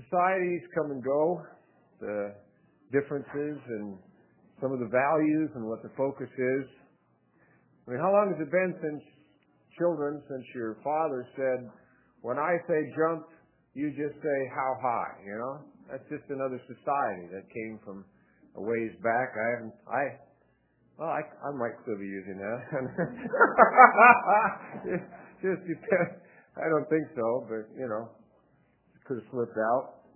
societies come and go, the differences and some of the values and what the focus is. I mean, how long has it been since your father said, when I say jump, you just say how high, you know? That's just another society that came from a ways back. I might still be using that. Just depends. I don't think so, but, you know, it could have slipped out.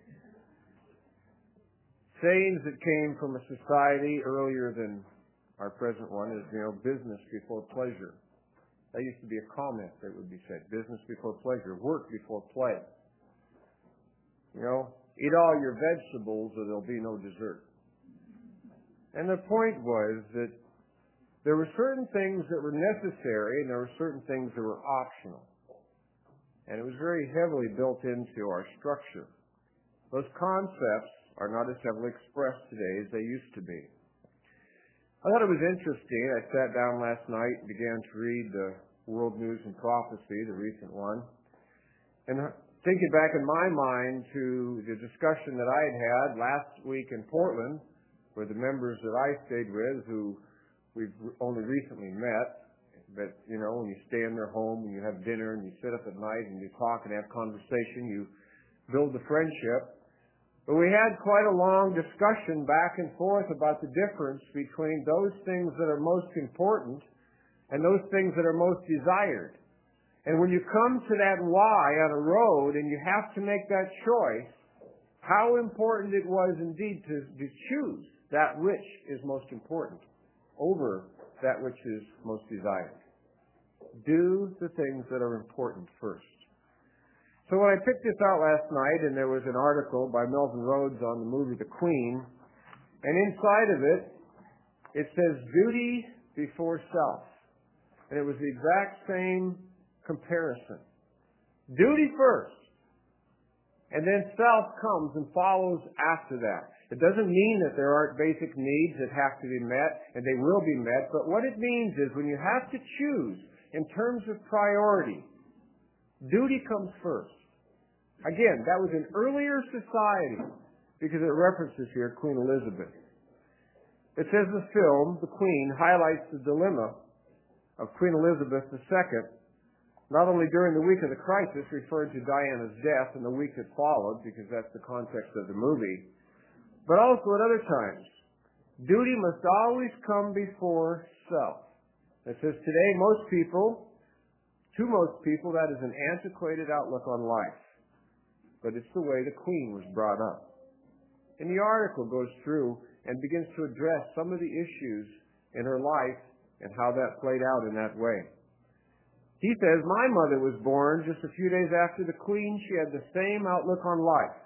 Sayings that came from a society earlier than our present one is, you know, business before pleasure. That used to be a comment that would be said. Business before pleasure. Work before play. You know, eat all your vegetables or there'll be no dessert. And the point was that there were certain things that were necessary and there were certain things that were optional. And it was very heavily built into our structure. Those concepts are not as heavily expressed today as they used to be. I thought it was interesting. I sat down last night and began to read the World News and Prophecy, the recent one. And thinking back in my mind to the discussion that I had last week in Portland with the members that I stayed with who we've only recently met. But, you know, when you stay in their home, when you have dinner and you sit up at night and you talk and have conversation, you build a friendship. But we had quite a long discussion back and forth about the difference between those things that are most important and those things that are most desired. And when you come to that Y on a road and you have to make that choice, how important it was indeed to choose that which is most important over that which is most desired. Do the things that are important first. So when I picked this out last night, and there was an article by Melvin Rhodes on the movie The Queen, and inside of it, it says duty before self. And it was the exact same comparison. Duty first. And then self comes and follows after that. It doesn't mean that there aren't basic needs that have to be met, and they will be met, but what it means is when you have to choose in terms of priority, duty comes first. Again, that was an earlier society because it references here Queen Elizabeth. It says the film, The Queen, highlights the dilemma of Queen Elizabeth II, not only during the week of the crisis, referred to Diana's death and the week that followed, because that's the context of the movie, but also at other times. Duty must always come before self. It says today, to most people, that is an antiquated outlook on life. But it's the way the Queen was brought up. And the article goes through and begins to address some of the issues in her life and how that played out in that way. He says, my mother was born just a few days after the Queen. She had the same outlook on life.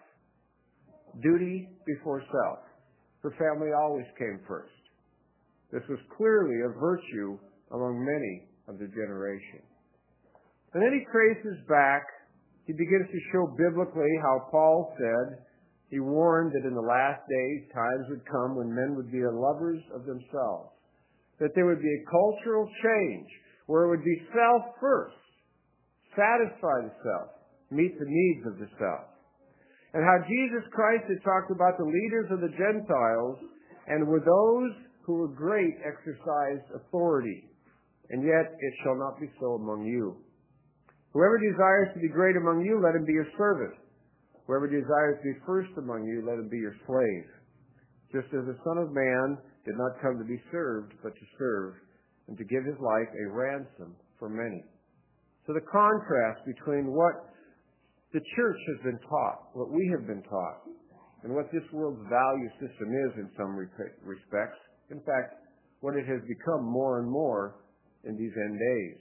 Duty before self. Her family always came first. This was clearly a virtue among many of the generation. And then he traces back. He begins to show biblically how Paul said, he warned that in the last days times would come when men would be lovers of themselves. That there would be a cultural change where it would be self first, satisfy the self, meet the needs of the self. And how Jesus Christ had talked about the leaders of the Gentiles and were those who were great exercised authority. And yet it shall not be so among you. Whoever desires to be great among you, let him be your servant. Whoever desires to be first among you, let him be your slave. Just as the Son of Man did not come to be served, but to serve, and to give his life a ransom for many. So the contrast between what the church has been taught, what we have been taught, and what this world's value system is in some respects, in fact, what it has become more and more in these end days.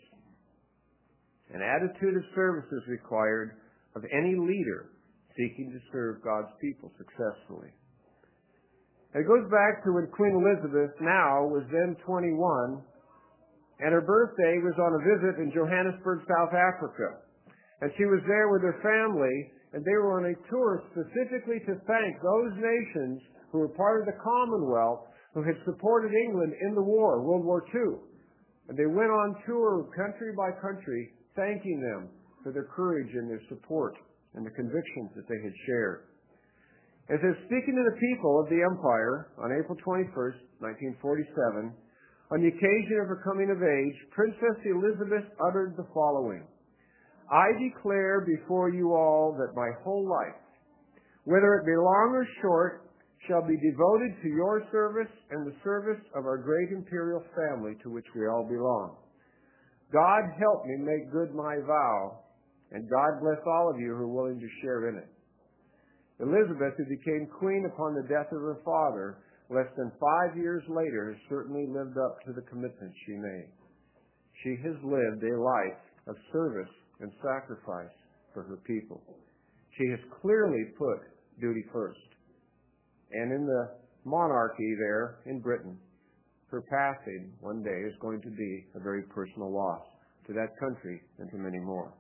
An attitude of service is required of any leader seeking to serve God's people successfully. It goes back to when Queen Elizabeth now was then 21, and her birthday was on a visit in Johannesburg, South Africa. And she was there with her family, and they were on a tour specifically to thank those nations who were part of the Commonwealth who had supported England in the war, World War II. And they went on tour country by country, thanking them for their courage and their support and the convictions that they had shared. As they were speaking to the people of the empire on April 21st, 1947, on the occasion of her coming of age, Princess Elizabeth uttered the following: "I declare before you all that my whole life, whether it be long or short, shall be devoted to your service and the service of our great imperial family to which we all belong. God help me make good my vow, and God bless all of you who are willing to share in it." Elizabeth, who became queen upon the death of her father less than 5 years later, has certainly lived up to the commitment she made. She has lived a life of service and sacrifice for her people. She has clearly put duty first. And in the monarchy there in Britain, her passing one day is going to be a very personal loss to that country and to many more.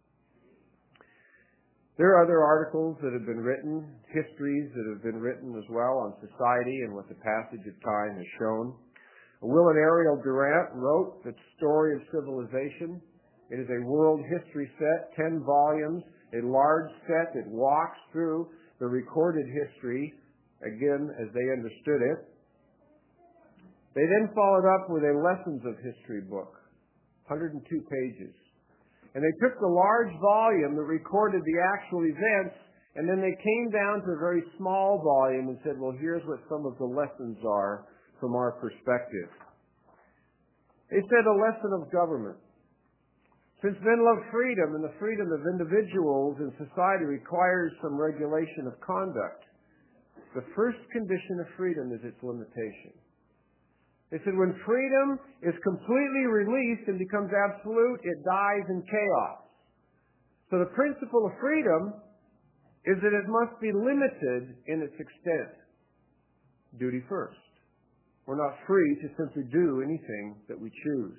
There are other articles that have been written, histories that have been written as well on society and what the passage of time has shown. Will and Ariel Durant wrote The Story of Civilization. It is a world history set, 10 volumes, a large set that walks through the recorded history, again, as they understood it. They then followed up with a Lessons of History book, 102 pages. And they took the large volume that recorded the actual events, and then they came down to a very small volume and said, well, here's what some of the lessons are from our perspective. They said a lesson of government. Since men love freedom, and the freedom of individuals in society requires some regulation of conduct, the first condition of freedom is its limitation. They said when freedom is completely released and becomes absolute, it dies in chaos. So the principle of freedom is that it must be limited in its extent. Duty first. We're not free to simply do anything that we choose.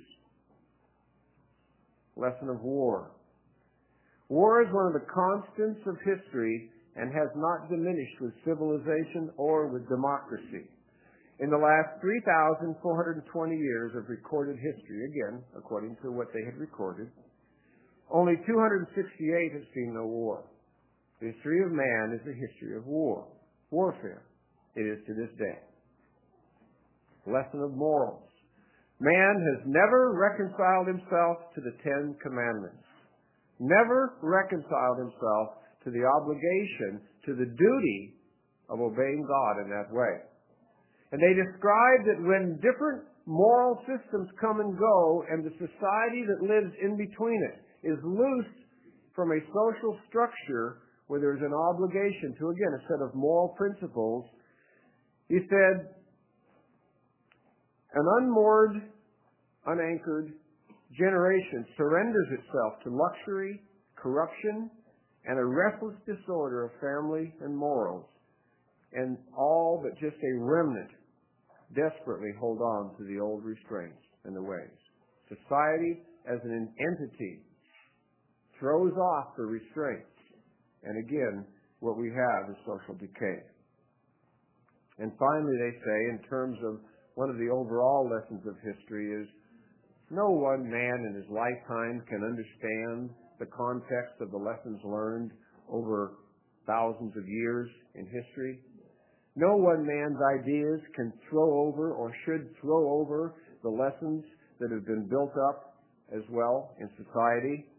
Lesson of war. War is one of the constants of history and has not diminished with civilization or with democracy. In the last 3,420 years of recorded history, again, according to what they had recorded, only 268 have seen no war. The history of man is the history of war, warfare. It is to this day. Lesson of morals. Man has never reconciled himself to the 10 Commandments. Never reconciled himself to the obligation, to the duty of obeying God in that way. And they describe that when different moral systems come and go, and the society that lives in between it is loose from a social structure where there's an obligation to, again, a set of moral principles, he said, an unmoored, unanchored generation surrenders itself to luxury, corruption, and a restless disorder of family and morals, and all but just a remnant desperately hold on to the old restraints and the ways. Society as an entity throws off the restraints, and again, what we have is social decay. And finally, they say, in terms of one of the overall lessons of history is, no one man in his lifetime can understand the context of the lessons learned over thousands of years in history. No one man's ideas can throw over or should throw over the lessons that have been built up as well in society.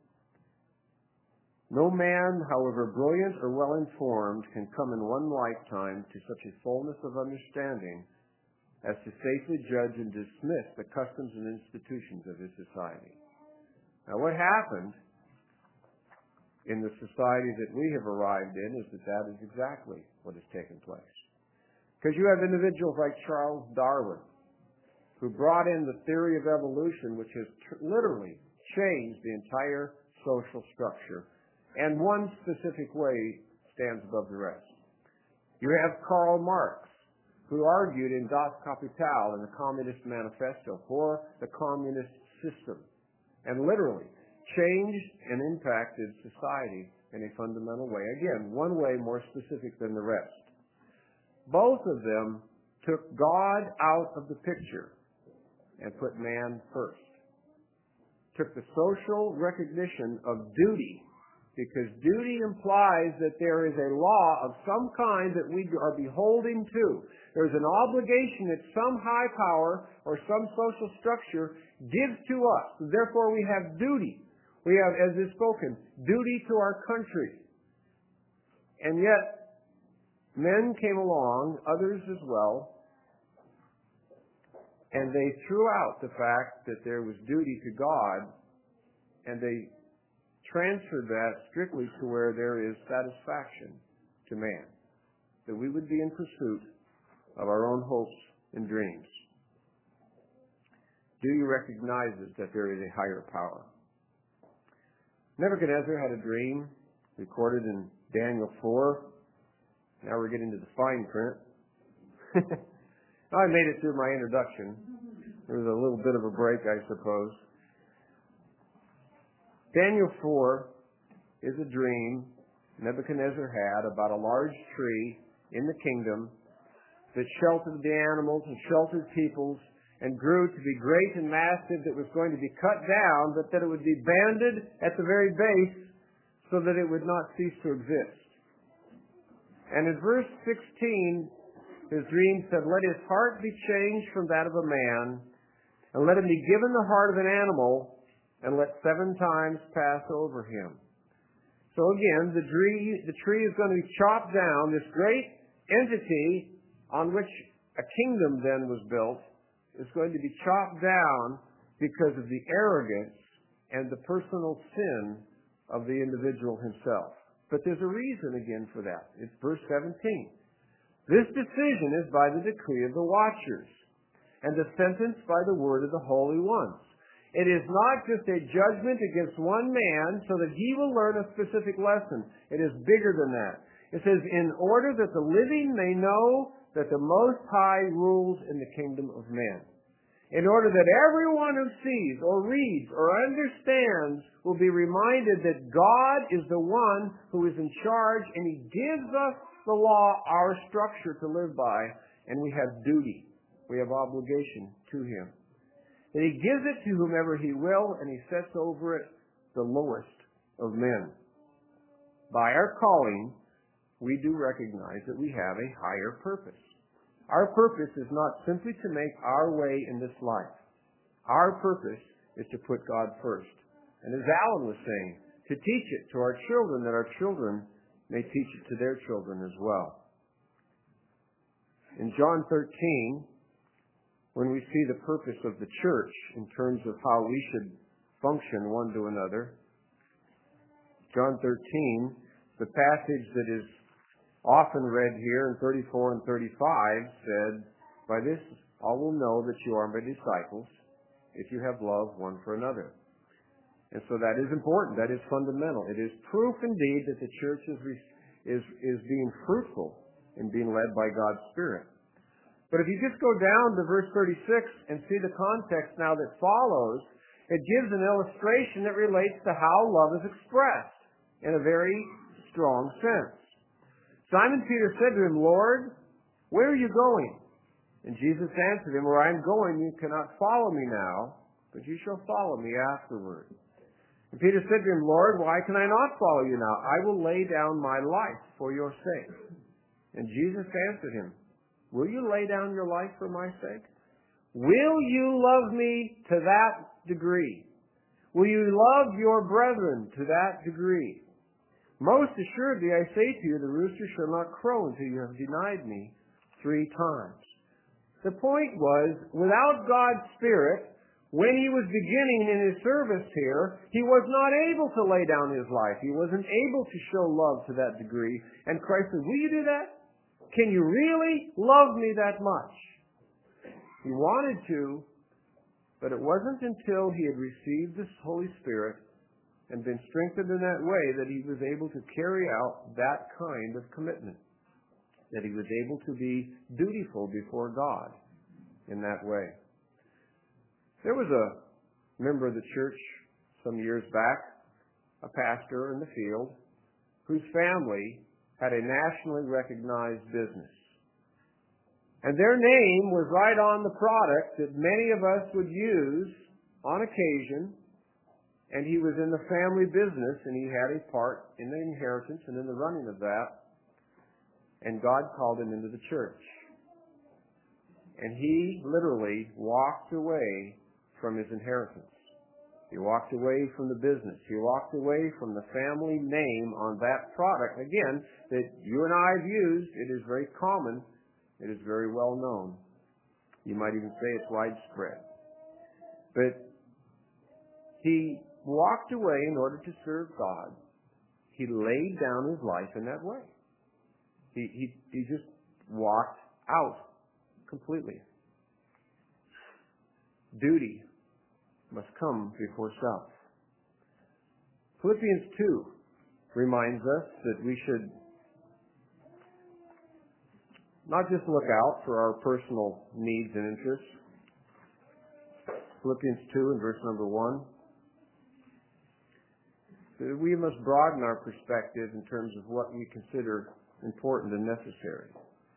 No man, however brilliant or well-informed, can come in one lifetime to such a fullness of understanding as to safely judge and dismiss the customs and institutions of his society. Now, what happened in the society that we have arrived in is that is exactly what has taken place. Because you have individuals like Charles Darwin, who brought in the theory of evolution, which has literally changed the entire social structure, and one specific way stands above the rest. You have Karl Marx, who argued in Das Kapital, in the Communist Manifesto, for the communist system, and literally changed and impacted society in a fundamental way. Again, one way more specific than the rest. Both of them took God out of the picture and put man first. Took the social recognition of duty because duty implies that there is a law of some kind that we are beholding to. There's an obligation that some high power or some social structure gives to us. Therefore, we have duty. We have, as is spoken, duty to our country. And yet, men came along, others as well, and they threw out the fact that there was duty to God, and they transferred that strictly to where there is satisfaction to man, that we would be in pursuit of our own hopes and dreams. Do you recognize that there is a higher power? Nebuchadnezzar had a dream recorded in Daniel 4. Now we're getting to the fine print. I made it through my introduction. There was a little bit of a break, I suppose. Daniel 4 is a dream Nebuchadnezzar had about a large tree in the kingdom that sheltered the animals and sheltered peoples and grew to be great and massive, that was going to be cut down, but that it would be banded at the very base so that it would not cease to exist. And in verse 16, his dream said, "Let his heart be changed from that of a man, and let him be given the heart of an animal, and let 7 times pass over him." So again, the tree is going to be chopped down. This great entity on which a kingdom then was built is going to be chopped down because of the arrogance and the personal sin of the individual himself. But there's a reason again for that. It's verse 17. "This decision is by the decree of the watchers, and the sentence by the word of the holy ones. It is not just a judgment against one man so that he will learn a specific lesson. It is bigger than that. It says, in order that the living may know that the Most High rules in the kingdom of man. In order that everyone who sees or reads or understands will be reminded that God is the one who is in charge, and He gives us the law, our structure to live by, and we have duty. We have obligation to Him. And He gives it to whomever He will, and He sets over it the lowest of men. By our calling, we do recognize that we have a higher purpose. Our purpose is not simply to make our way in this life. Our purpose is to put God first. And as Alan was saying, to teach it to our children, that our children may teach it to their children as well. In John 13, when we see the purpose of the church in terms of how we should function one to another, John 13, the passage that is often read here in 34 and 35 said, "By this all will know that you are my disciples, if you have love one for another." And so that is important. That is fundamental. It is proof indeed that the church is being fruitful in being led by God's Spirit. But if you just go down to verse 36 and see the context now that follows, it gives an illustration that relates to how love is expressed in a very strong sense. Simon Peter said to him, "Lord, where are you going?" And Jesus answered him, "Where I am going, you cannot follow me now, but you shall follow me afterward." And Peter said to him, "Lord, why can I not follow you now? I will lay down my life for your sake." And Jesus answered him, "Will you lay down your life for my sake? Will you love me to that degree? Will you love your brethren to that degree? Most assuredly, I say to you, the rooster shall not crow until you have denied me 3 times. The point was, without God's Spirit, when he was beginning in his service here, he was not able to lay down his life. He wasn't able to show love to that degree. And Christ said, "Will you do that? Can you really love me that much?" He wanted to, but it wasn't until he had received the Holy Spirit and been strengthened in that way that he was able to carry out that kind of commitment, that he was able to be dutiful before God in that way. There was a member of the church some years back, a pastor in the field, whose family had a nationally recognized business. And their name was right on the product that many of us would use on occasion and he was in the family business, and he had a part in the inheritance and in the running of that, and God called him into the church. And he literally walked away from his inheritance. He walked away from the business. He walked away from the family name on that product, again, that you and I have used. It is very common. It is very well known. You might even say it's widespread. But he walked away in order to serve God. He laid down his life in that way. He just walked out completely. Duty must come before self. Philippians 2 reminds us that we should not just look out for our personal needs and interests. Philippians 2 and verse number 1. We must broaden our perspective in terms of what we consider important and necessary.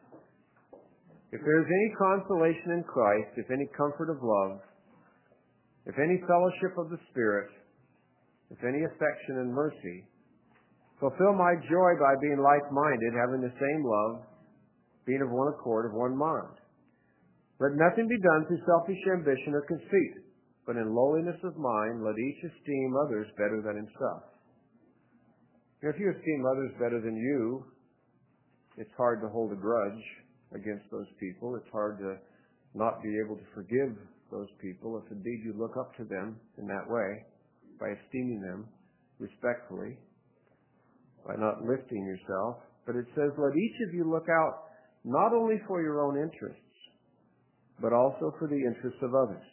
If there is any consolation in Christ, if any comfort of love, if any fellowship of the Spirit, if any affection and mercy, fulfill my joy by being like-minded, having the same love, being of one accord, of one mind. Let nothing be done through selfish ambition or conceit, but in lowliness of mind let each esteem others better than himself. If you esteem others better than you, it's hard to hold a grudge against those people. It's hard to not be able to forgive those people if indeed you look up to them in that way, by esteeming them respectfully, by not lifting yourself. But it says, let each of you look out not only for your own interests, but also for the interests of others.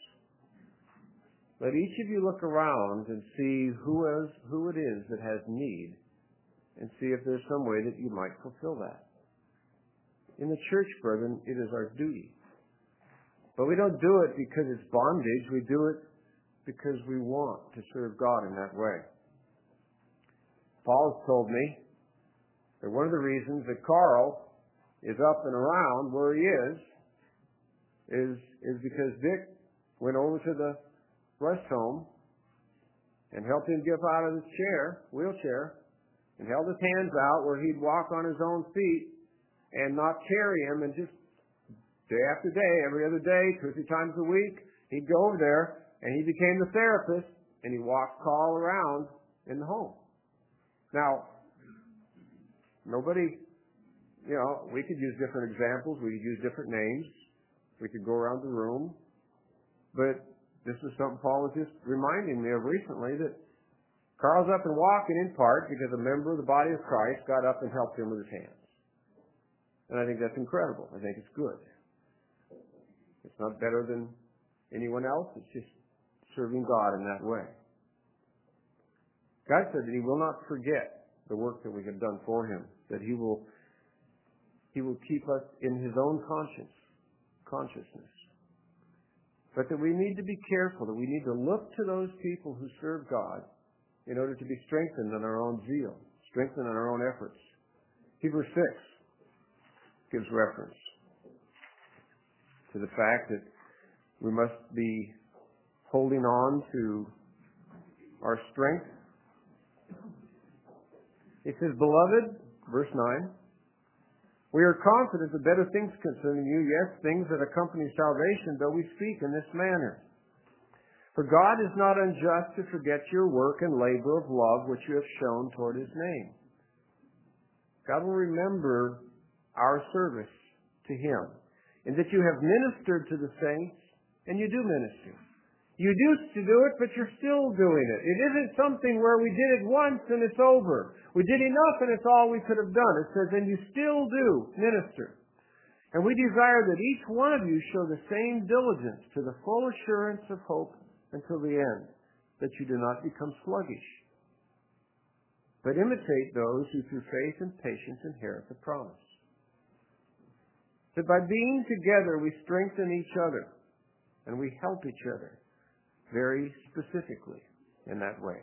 Let each of you look around and see who it is that has need, and see if there's some way that you might fulfill that. In the church, brethren, it is our duty. But we don't do it because it's bondage. We do it because we want to serve God in that way. Paul has told me that one of the reasons that Carl is up and around where he is because Dick went over to the rest home and helped him get out of his wheelchair, and held his hands out where he'd walk on his own feet and not carry him, and just day after day, every other day, 2 or 3 times a week, he'd go over there, and he became the therapist, and he walked Carl around in the home. Now, nobody, we could use different examples, we could use different names, we could go around the room, but this is something Paul was just reminding me of recently, that Carl's up and walking in part because a member of the body of Christ got up and helped him with his hands. And I think that's incredible. I think it's good. It's not better than anyone else. It's just serving God in that way. God said that he will not forget the work that we have done for him, that he will keep us in his own consciousness. But that we need to be careful, that we need to look to those people who serve God in order to be strengthened in our own zeal, strengthened in our own efforts. Hebrews 6 gives reference to the fact that we must be holding on to our strength. It says, beloved, verse 9, we are confident of better things concerning you, yes, things that accompany salvation, though we speak in this manner. For God is not unjust to forget your work and labor of love which you have shown toward his name. God will remember our service to him, and that you have ministered to the saints, and you do minister. You used to do it, but you're still doing it. It isn't something where we did it once and it's over. We did enough and it's all we could have done. It says, and you still do minister. And we desire that each one of you show the same diligence to the full assurance of hope until the end, that you do not become sluggish, but imitate those who through faith and patience inherit the promise. That by being together we strengthen each other and we help each other very specifically in that way.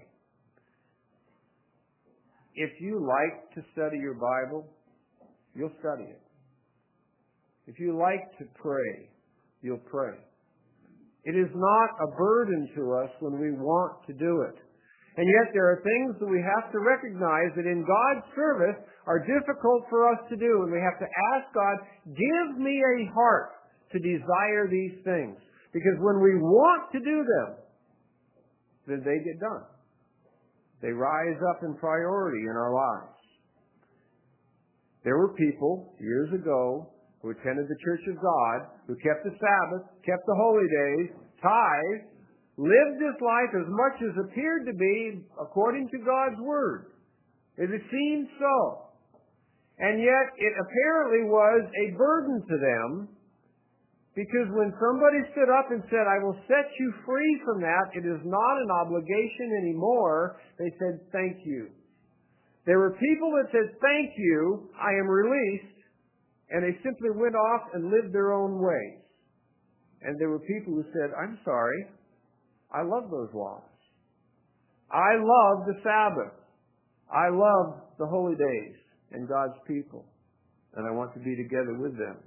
If you like to study your Bible, you'll study it. If you like to pray, you'll pray. It is not a burden to us when we want to do it. And yet there are things that we have to recognize that in God's service are difficult for us to do. And we have to ask God, give me a heart to desire these things. Because when we want to do them, then they get done. They rise up in priority in our lives. There were people years ago who attended the Church of God, who kept the Sabbath, kept the holy days, tithed, lived this life as much as appeared to be according to God's Word. It seemed so. And yet it apparently was a burden to them, because when somebody stood up and said, I will set you free from that, it is not an obligation anymore, they said, thank you. There were people that said, thank you, I am released, and they simply went off and lived their own ways. And there were people who said, I'm sorry, I love those laws. I love the Sabbath. I love the holy days and God's people, and I want to be together with them.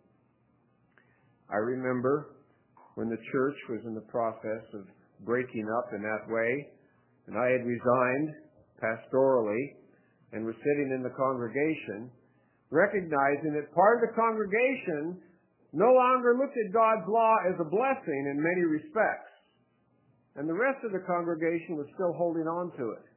I remember when the church was in the process of breaking up in that way, and I had resigned pastorally and was sitting in the congregation, recognizing that part of the congregation no longer looked at God's law as a blessing in many respects, and the rest of the congregation was still holding on to it.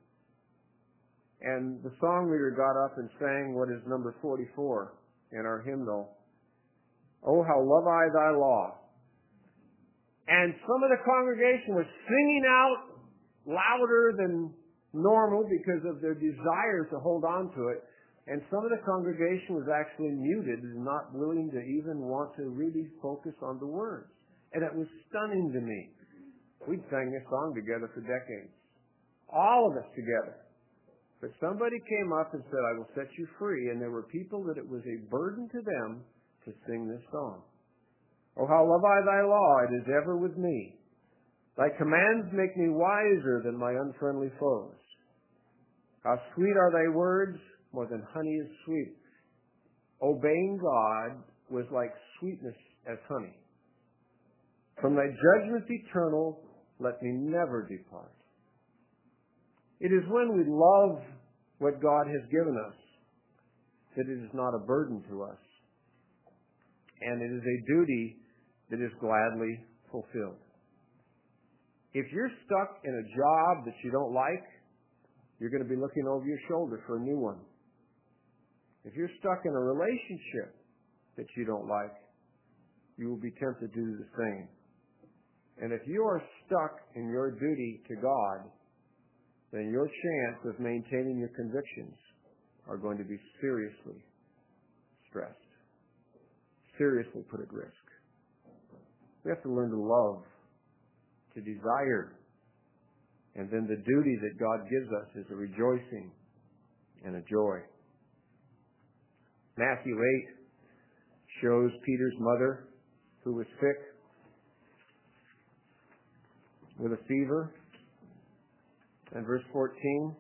And the song leader got up and sang what is number 44 in our hymnal, Oh, how love I thy law. And some of the congregation was singing out louder than normal because of their desire to hold on to it. And some of the congregation was actually muted and not willing to even want to really focus on the words. And it was stunning to me. We'd sang this song together for decades. All of us together. But somebody came up and said, I will set you free. And there were people that it was a burden to them to sing this song. Oh, how love I thy law, it is ever with me. Thy commands make me wiser than my unfriendly foes. How sweet are thy words, more than honey is sweet. Obeying God was like sweetness as honey. From thy judgments eternal, let me never depart. It is when we love what God has given us that it is not a burden to us. And it is a duty that is gladly fulfilled. If you're stuck in a job that you don't like, you're going to be looking over your shoulder for a new one. If you're stuck in a relationship that you don't like, you will be tempted to do the same. And if you are stuck in your duty to God, then your chance of maintaining your convictions are going to be seriously stressed. Seriously put at risk. We have to learn to love, to desire, and then the duty that God gives us is a rejoicing and a joy. Matthew 8 shows Peter's mother, who was sick with a fever. And verse 14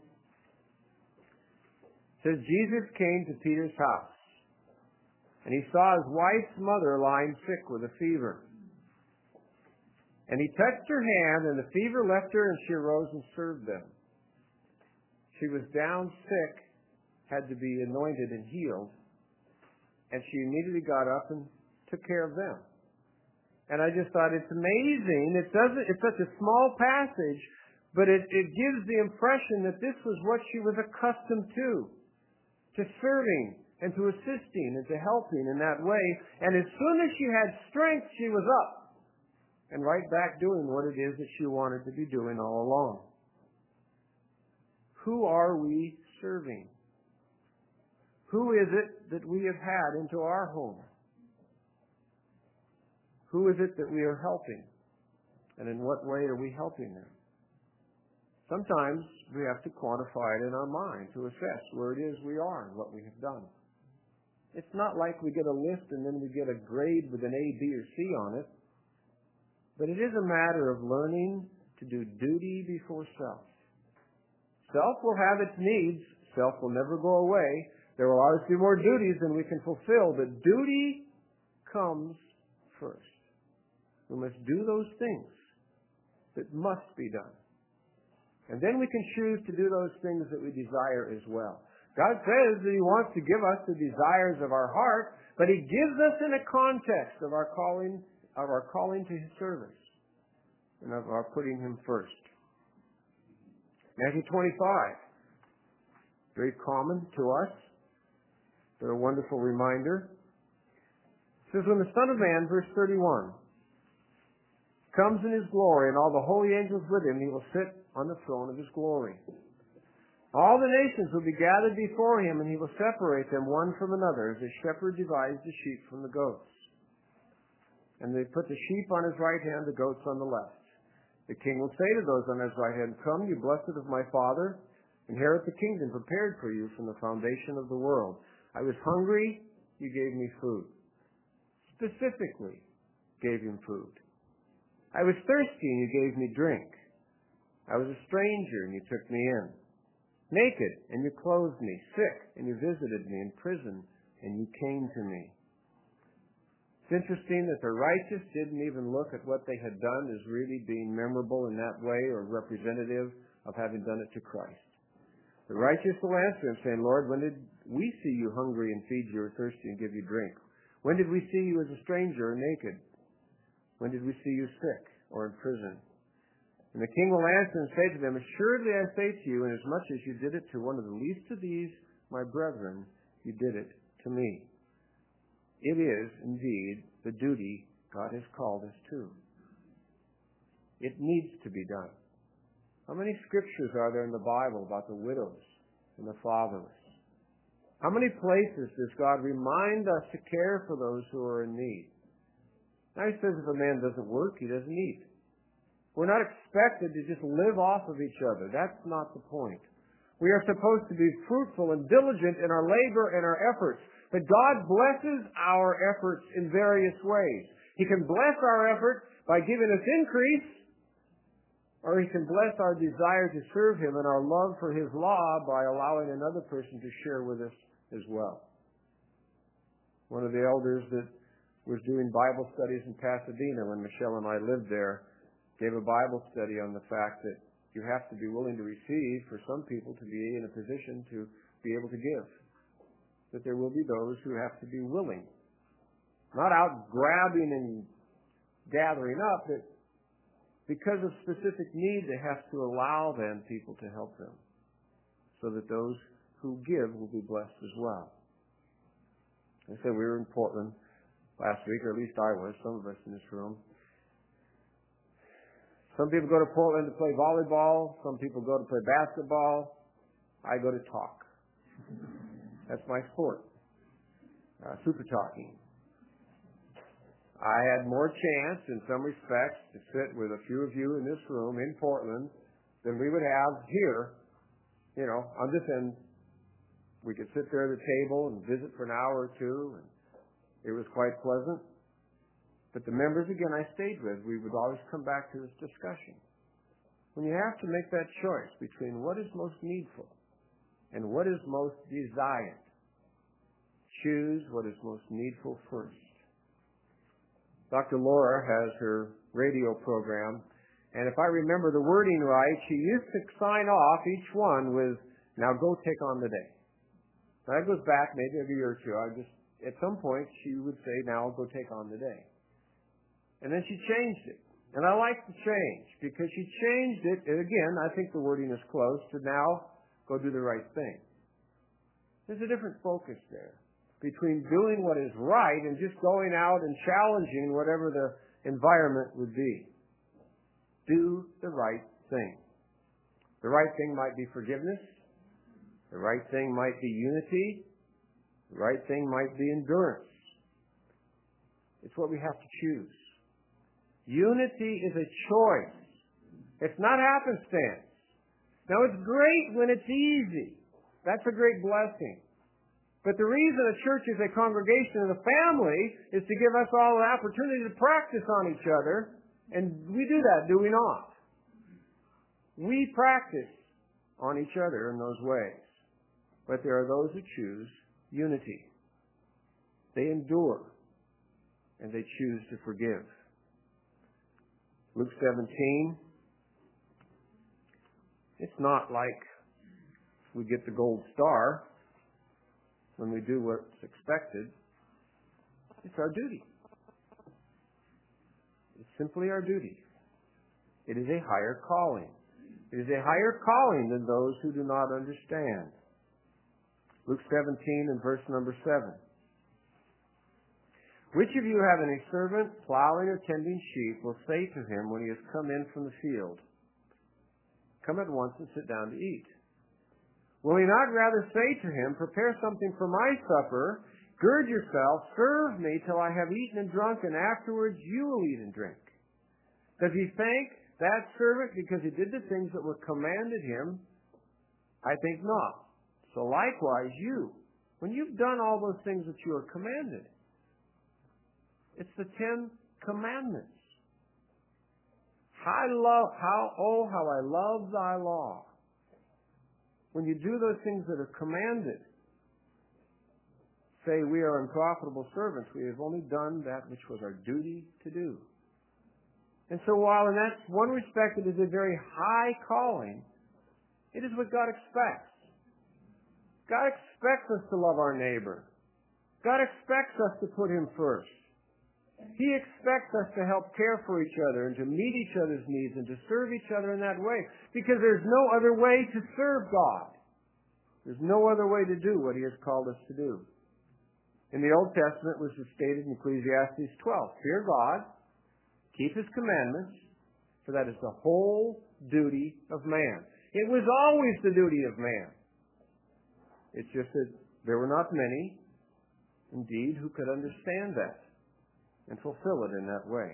says, Jesus came to Peter's house, and he saw his wife's mother lying sick with a fever. And he touched her hand, and the fever left her, and she arose and served them. She was down sick, had to be anointed and healed, and she immediately got up and took care of them. And I just thought, it's amazing. It's such a small passage, but it gives the impression that this was what she was accustomed to serving and to assisting and to helping in that way. And as soon as she had strength, she was up and right back doing what it is that she wanted to be doing all along. Who are we serving? Who is it that we have had into our home? Who is it that we are helping? And in what way are we helping them? Sometimes we have to quantify it in our mind to assess where it is we are and what we have done. It's not like we get a list and then we get a grade with an A, B, or C on it. But it is a matter of learning to do duty before self. Self will have its needs. Self will never go away. There will always be more duties than we can fulfill, but duty comes first. We must do those things that must be done. And then we can choose to do those things that we desire as well. God says that He wants to give us the desires of our heart, but He gives us in a context of our calling to His service and of our putting Him first. Matthew 25, very common to us, but a wonderful reminder. It says, when the Son of Man, verse 31, comes in His glory and all the holy angels with Him, He will sit on the throne of His glory. All the nations will be gathered before Him, and He will separate them one from another, as a shepherd divides the sheep from the goats. And they put the sheep on His right hand, the goats on the left. The King will say to those on His right hand, come, you blessed of my Father, inherit the kingdom prepared for you from the foundation of the world. I was hungry, you gave me food. Specifically gave Him food. I was thirsty, and you gave me drink. I was a stranger, and you took me in. Naked, and you clothed me. Sick, and you visited me. In prison, and you came to me. It's interesting that the righteous didn't even look at what they had done as really being memorable in that way or representative of having done it to Christ. The righteous will answer Him, saying, Lord, when did we see you hungry and feed you, or thirsty and give you drink? When did we see you as a stranger or naked? When did we see you sick or in prison? And the King will answer and say to them, assuredly I say to you, inasmuch as you did it to one of the least of these, my brethren, you did it to me. It is, indeed, the duty God has called us to. It needs to be done. How many scriptures are there in the Bible about the widows and the fatherless? How many places does God remind us to care for those who are in need? Now He says if a man doesn't work, he doesn't eat. We're not expected to just live off of each other. That's not the point. We are supposed to be fruitful and diligent in our labor and our efforts. But God blesses our efforts in various ways. He can bless our effort by giving us increase, or He can bless our desire to serve Him and our love for His law by allowing another person to share with us as well. One of the elders that was doing Bible studies in Pasadena when Michelle and I lived there gave a Bible study on the fact that you have to be willing to receive for some people to be in a position to be able to give. That there will be those who have to be willing. Not out grabbing and gathering up, but because of specific need, they have to allow then people to help them. So that those who give will be blessed as well. I said we were in Portland last week, or at least I was, some of us in this room. Some people go to Portland to play volleyball. Some people go to play basketball. I go to talk. That's my sport. Super talking. I had more chance, in some respects, to sit with a few of you in this room in Portland than we would have here. You know, on this end, we could sit there at the table and visit for an hour or two, and it was quite pleasant. But the members, again, I stayed with, we would always come back to this discussion. When you have to make that choice between what is most needful and what is most desired, choose what is most needful first. Dr. Laura has her radio program, and if I remember the wording right, she used to sign off each one with, now go take on the day. Now that goes back maybe a year or two. At some point, she would say, now go take on the day. And then she changed it. And I like the change because she changed it, and again, I think the wording is close, to now go do the right thing. There's a different focus there between doing what is right and just going out and challenging whatever the environment would be. Do the right thing. The right thing might be forgiveness. The right thing might be unity. The right thing might be endurance. It's what we have to choose. Unity is a choice. It's not happenstance. Now, it's great when it's easy. That's a great blessing. But the reason a church is a congregation and a family is to give us all an opportunity to practice on each other. And we do that, do we not? We practice on each other in those ways. But there are those who choose unity. They endure. And they choose to forgive. Luke 17. It's not like we get the gold star when we do what's expected. It's our duty. It's simply our duty. It is a higher calling. It is a higher calling than those who do not understand. Luke 17 and verse number 7. Which of you having a servant plowing or tending sheep will say to him when he has come in from the field, come at once and sit down to eat? Will he not rather say to him, prepare something for my supper, gird yourself, serve me till I have eaten and drunk, and afterwards you will eat and drink? Does he thank that servant because he did the things that were commanded him? I think not. So likewise you, when you've done all those things that you are commanded, it's the 10 Commandments. How I love thy law. When you do those things that are commanded, say we are unprofitable servants. We have only done that which was our duty to do. And so while in that one respect it is a very high calling, it is what God expects. God expects us to love our neighbor. God expects us to put Him first. He expects us to help care for each other and to meet each other's needs and to serve each other in that way, because there's no other way to serve God. There's no other way to do what He has called us to do. In the Old Testament, which is stated in Ecclesiastes 12, fear God, keep His commandments, for that is the whole duty of man. It was always the duty of man. It's just that there were not many, indeed, who could understand that and fulfill it in that way.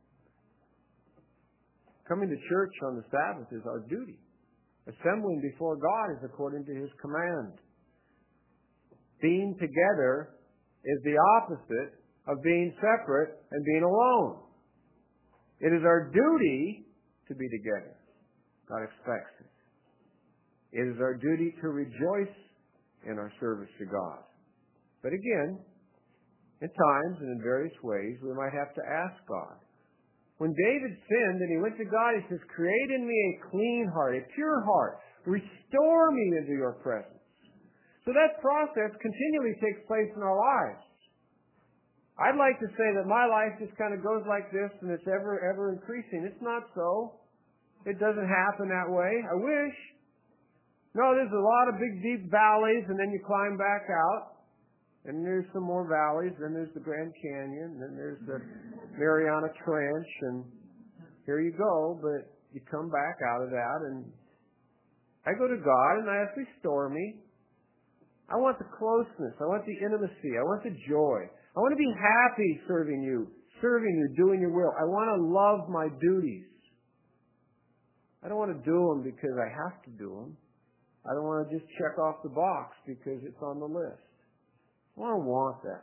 Coming to church on the Sabbath is our duty. Assembling before God is according to His command. Being together is the opposite of being separate and being alone. It is our duty to be together. God expects it. It is our duty to rejoice in our service to God. But again, in times and in various ways, we might have to ask God. When David sinned and he went to God, he says, create in me a clean heart, a pure heart. Restore me into your presence. So that process continually takes place in our lives. I'd like to say that my life just kind of goes like this and it's ever increasing. It's not so. It doesn't happen that way. I wish. No, there's a lot of big, deep valleys, and then you climb back out. And there's some more valleys, then there's the Grand Canyon, then there's the Mariana Trench, and here you go, but you come back out of that, and I go to God, and I ask, restore me. I want the closeness, I want the intimacy, I want the joy. I want to be happy serving you, doing your will. I want to love my duties. I don't want to do them because I have to do them. I don't want to just check off the box because it's on the list. I don't want that.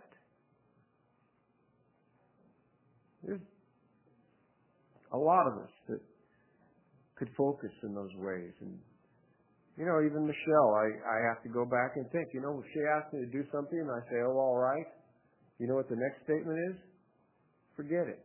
There's a lot of us that could focus in those ways. And, even Michelle, I have to go back and think, if she asks me to do something and I say, oh, all right, you know what the next statement is? Forget it.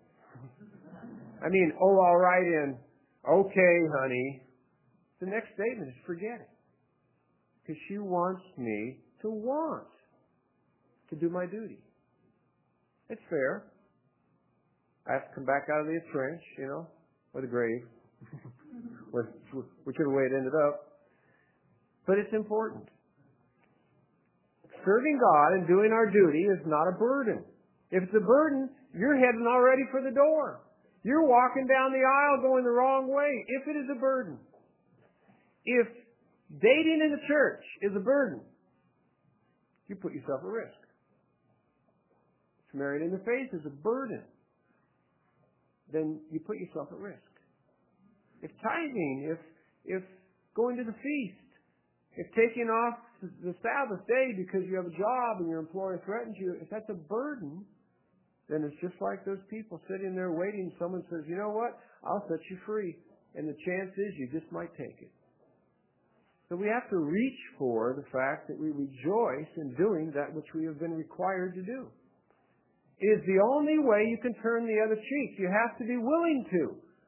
All right in, okay, honey. The next statement is forget it. Because she wants me to want to do my duty. It's fair. I have to come back out of the trench, or the grave, whichever way it ended up. But it's important. Serving God and doing our duty is not a burden. If it's a burden, you're heading already for the door. You're walking down the aisle going the wrong way if it is a burden. If dating in the church is a burden, you put yourself at risk. Married in the faith is a burden, then you put yourself at risk. If tithing, if going to the feast, if taking off the Sabbath day because you have a job and your employer threatens you, if that's a burden, then it's just like those people sitting there waiting. Someone says, you know what, I'll set you free. And the chance is you just might take it. So we have to reach for the fact that we rejoice in doing that which we have been required to do. It is the only way you can turn the other cheek. You have to be willing to.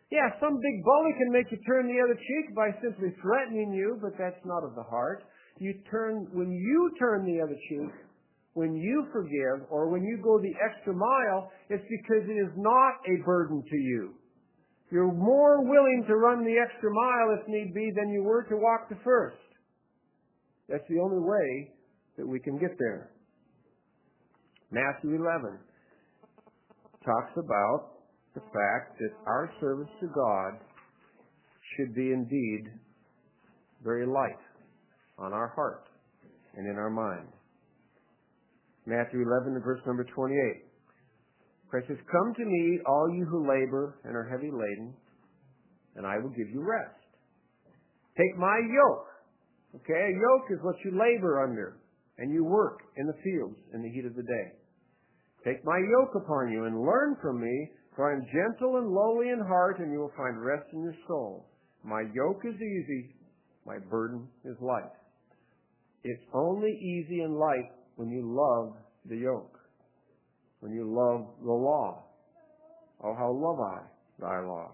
Yeah, some big bully can make you turn the other cheek by simply threatening you, but that's not of the heart. When you turn the other cheek, when you forgive, or when you go the extra mile, it's because it is not a burden to you. You're more willing to run the extra mile if need be than you were to walk the first. That's the only way that we can get there. Matthew 11 talks about the fact that our service to God should be indeed very light on our heart and in our mind. Matthew 11 and verse number 28. Christ says, "Come to me, all you who labor and are heavy laden, and I will give you rest. Take my yoke." Okay, a yoke is what you labor under, and you work in the fields in the heat of the day. "Take my yoke upon you and learn from me, for I am gentle and lowly in heart, and you will find rest in your soul. My yoke is easy, my burden is light." It's only easy and light when you love the yoke, when you love the law. "Oh, how love I thy law."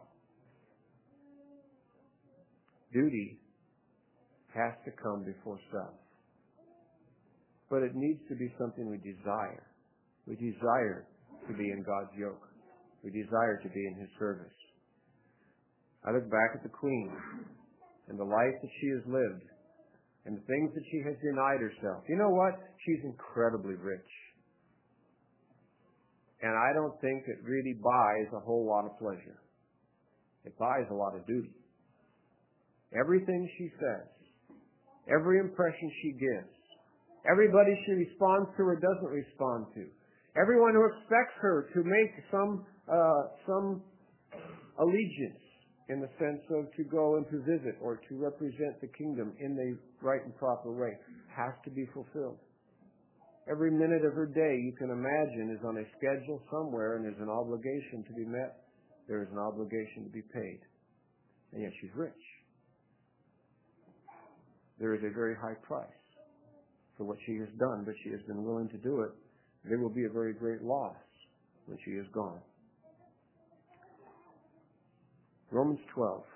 Duty has to come before self. But it needs to be something we desire. We desire to be in God's yoke. We desire to be in His service. I look back at the Queen and the life that she has lived and the things that she has denied herself. You know what? She's incredibly rich. And I don't think it really buys a whole lot of pleasure. It buys a lot of duty. Everything she says, every impression she gives, everybody she responds to or doesn't respond to, everyone who expects her to make some allegiance in the sense of to go and to visit or to represent the kingdom in the right and proper way has to be fulfilled. Every minute of her day, you can imagine, is on a schedule somewhere, and there's an obligation to be met. There is an obligation to be paid. And yet she's rich. There is a very high price for what she has done, but she has been willing to do it. There will be a very great loss when she is gone. Romans 12.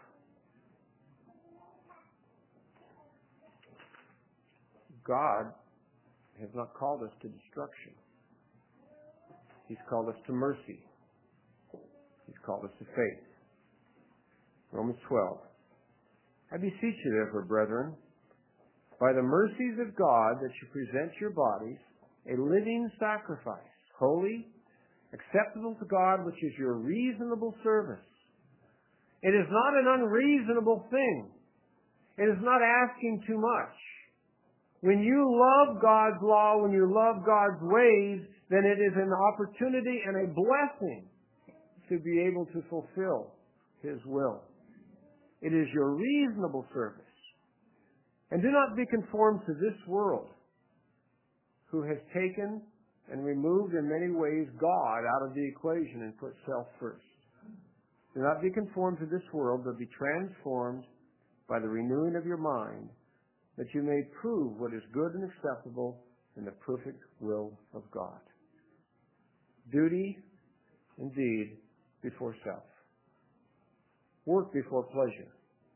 God has not called us to destruction. He's called us to mercy. He's called us to faith. Romans 12. "I beseech you, therefore, brethren, by the mercies of God, that you present your bodies a living sacrifice, holy, acceptable to God, which is your reasonable service." It is not an unreasonable thing. It is not asking too much. When you love God's law, when you love God's ways, then it is an opportunity and a blessing to be able to fulfill His will. It is your reasonable service. And do not be conformed to this world, who has taken and removed in many ways God out of the equation and put self first. Do not be conformed to this world, but be transformed by the renewing of your mind, that you may prove what is good and acceptable in the perfect will of God. Duty, indeed, before self. Work before pleasure.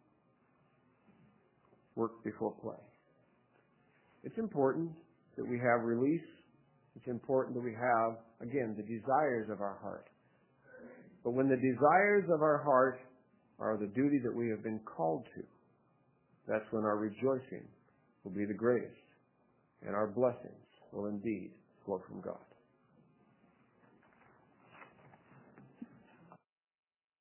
Work before play. It's important that we have release. It's important that we have, again, the desires of our heart. But when the desires of our heart are the duty that we have been called to, that's when our rejoicing will be the greatest, and our blessings will indeed flow from God.